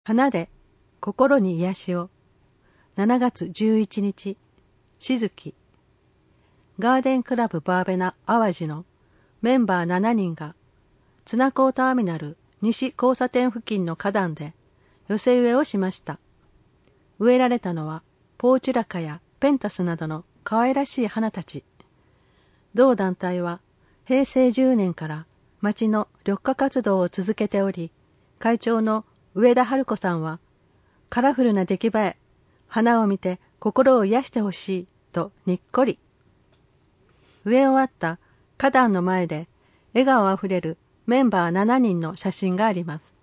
花で心に癒しを。7月11日、しずき。ガーデンクラブバーベナ淡路のメンバー7人が、ツナコーターミナル西交差点付近の花壇で寄せ植えをしました。植えられたのはポーチュラカやペンタスなどの可愛らしい花たち。同団体は平成10年から町の緑化活動を続けており、会長の上田春子さんは、カラフルな出来栄え、花を見て心を癒してほしいとにっこり。植え終わった花壇の前で笑顔あふれるメンバー7人の写真があります。